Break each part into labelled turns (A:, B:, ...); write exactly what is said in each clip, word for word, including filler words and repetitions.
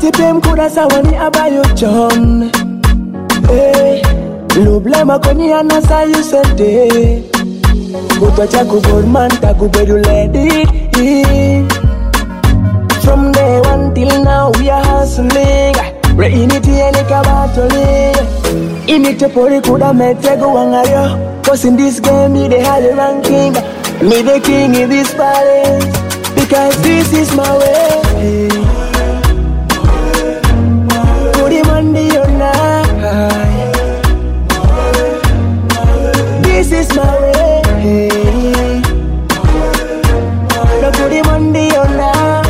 A: tipem kuda sawani abayo John. Hey, lublema koni anasa you sente. Kutwa chaku goldman taku bedu let it in. From day one till now we are hustling. Re-initi ene kabatoli. Imite pori kuda metego wangayo. Cause in this game me the high ranking. Me the king in this palace. Because this is my way. Kuri mandi yonai. This is my way. No kuri mandi yonai.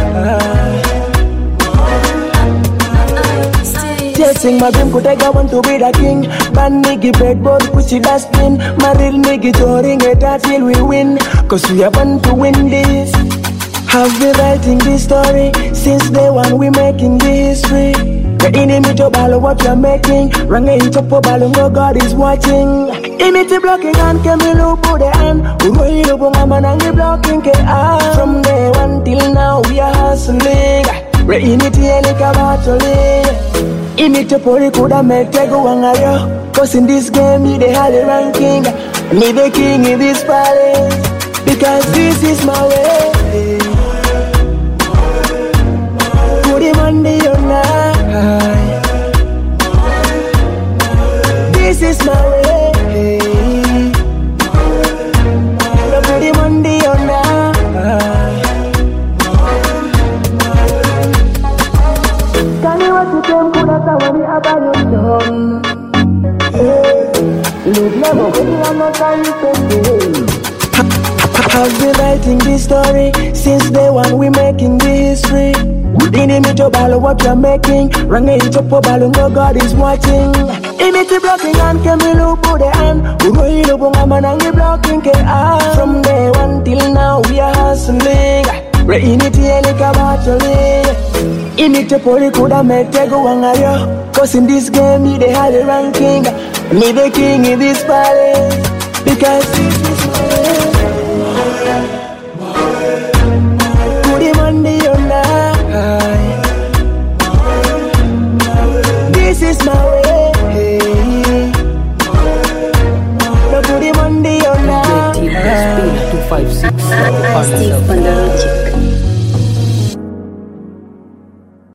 A: Chasing my dream, could I go want to be the king? Ban nigga breadboard, pussy dustbin. My real nigga touring it until we win. Cause we are born to win this. Have been writing this story since day one we making the history. The enemy to balo what you're making. Ranga into po balo no God is watching. Imiti blocking and kemilu bude an. Uroi lubu ngamanangi blocking ke ah. From day one till now we are hustling. Re-initi ene kabatoli. Imite pori kuda metego wangayo. Cause in this game me the high ranking. Me the king in this palace. Because this is my way. Kuri mandi yonai. This is my way. Kuri mandi yonai. Kani watu kem kuda tawani abayo John. Live never kuni anasa you sente. I've been writing this story since day one we making the history. Enemy to balo what you're making. Ranga into po balo no God is watching. Imiti blocking and kemilu bude an. Uroi lubu ngamanangi blocking ke ah. From day one till now we are hustling. Re-initi ene kabatoli. Imiti pori kuda metego wangayo. Cause in this game me the high ranking. Me the king in this palace. Because this is my way. Kuri mandi yonai. This is my way. No kuri mandi yonai.
B: two five six.